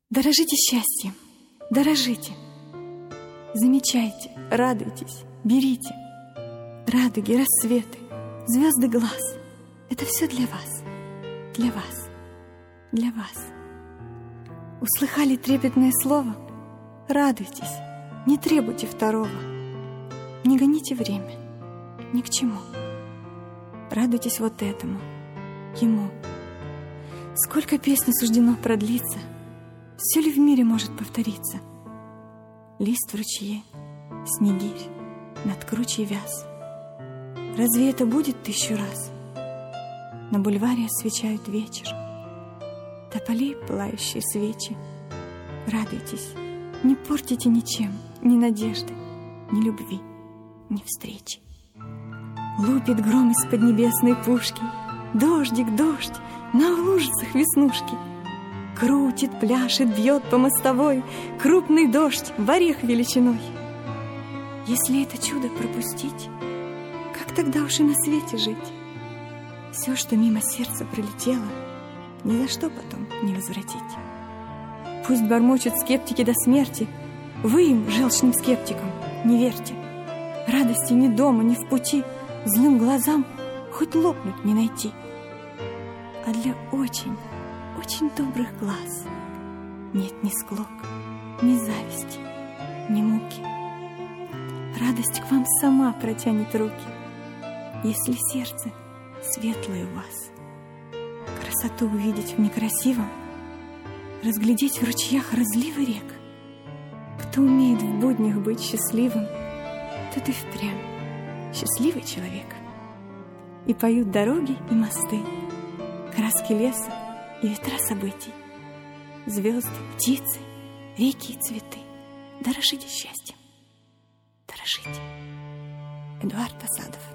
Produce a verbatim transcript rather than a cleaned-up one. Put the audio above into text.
Дорожите счастьем, дорожите. Замечайте, радуйтесь, берите. Радуги, рассветы, звезды глаз — это все для вас, для вас, для вас. Услыхали трепетное слово? Радуйтесь, не требуйте второго. Не гоните время, ни к чему. Радуйтесь вот этому, ему. Сколько песни суждено продлиться, все ли в мире может повториться? Лист в ручье, снегирь, над кручей вяз. Разве это будет тысячу раз? На бульваре освещают вечер, тополей пылающие свечи. Радуйтесь, не портите ничем, ни надежды, ни любви, ни встречи. Лупит гром из поднебесной пушки, дождик, дождь, на лужицах веснушки. Крутит, пляшет, бьет по мостовой крупный дождь в орех величиной. Если это чудо пропустить, как тогда уж и на свете жить? Все, что мимо сердца пролетело, ни за что потом не возвратить. Пусть бормочут скептики до смерти, вы им, желчным скептикам, не верьте. Радости ни дома, ни в пути, злым глазам хоть лопнуть не найти. А для очень, очень добрых глаз нет ни склок, ни зависти, ни муки. Радость к вам сама протянет руки, если сердце светлое у вас. Красоту увидеть в некрасивом, разглядеть в ручьях разливы рек. Кто умеет в буднях быть счастливым, тот и впрямь счастливый человек. И поют дороги и мосты, краски леса и ветра событий, звезды, птицы, реки и цветы. Дорожите счастьем, дорожите. Эдуард Асадов.